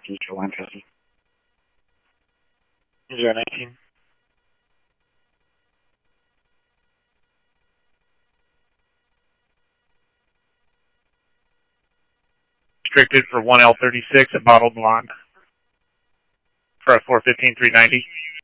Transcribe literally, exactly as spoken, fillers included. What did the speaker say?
Future one fifty. zero nineteen. Restricted for one L thirty-six at Bottled Blonde for a four fifteen three ninety.